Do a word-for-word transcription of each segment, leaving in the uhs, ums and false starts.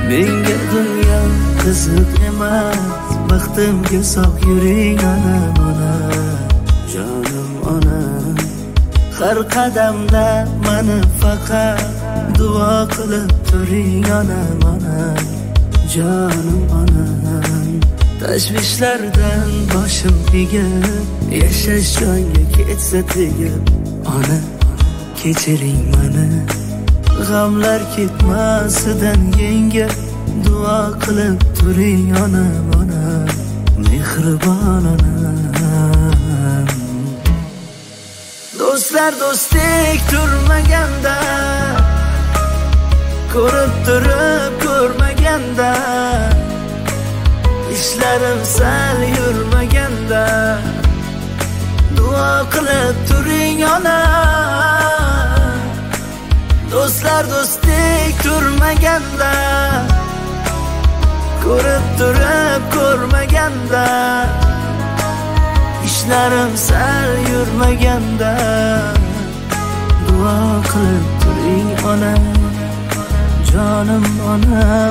Menga dunyo qiziq emas, baxtimga sog' yuring onam, onam, jonim onam. Har qadamda meni faqat duo qilib turing onam, onam, jonim onam. Tashvishlardan boshim egib, yashash jonga ketsa tegib, ona kechiring meni. G'amlar ketmasidan yengib, duo qilib turing onam, onam, mehribon onam. Do'stlar do'stdek turmaganda, ko'rib turib ko'rmaganda, ishlarim sal yurmaganda, duo qilib turing onam. Do'stlar do'stdek turmaganda, ko'rib turib ko'rmaganda, ishlarim sal yurmaganda, duo qilib turing onam, jonim onam.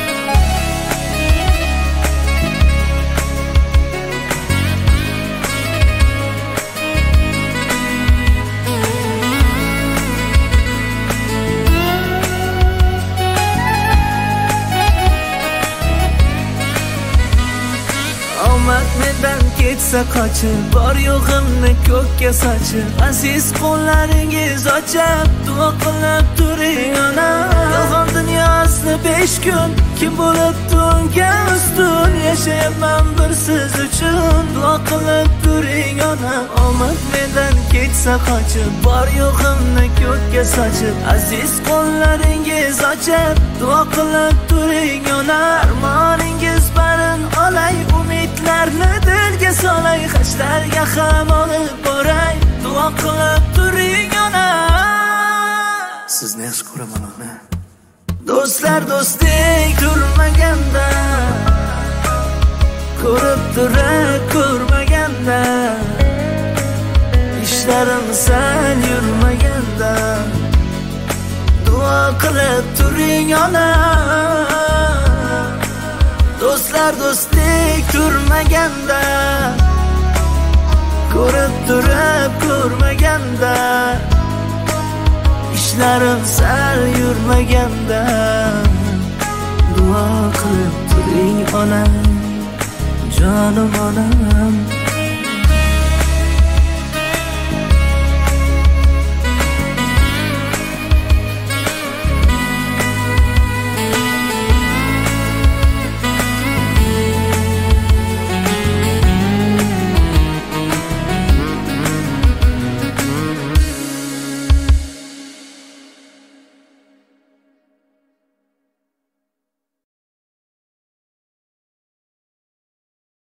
Omad mendan ketsa qochib, bor yo'g'imni ko'kka sochib, aziz qo'llaringiz ochib, duo qilib turing onam. Yolg'on dunyosida besh kun kim bo'libdi unga ustun, yashayapman bir siz uchun, duo qilib turing onam. Omad mendan ketsa qochib, bor yo'g'imni ko'kka sochib, aziz qo'llaringiz ochib, duo qilib turing onam. Armoningiz barin olay, umidlarni dilga solay, hashlarga ham olib boray, duo qilib turing onam. Sizni yaxshi ko'raman ona. Do'stlar do'stdek turmaganda, ko'rib turib ko'rmaganda, ishlarim sal yurmaganda, duo qilib turing onam. Do'stlar do'stdek turmaganda, ko'rib turib ko'rmaganda, ishlarim sal yurmaganda, duo qilib turing onam, jonim onam.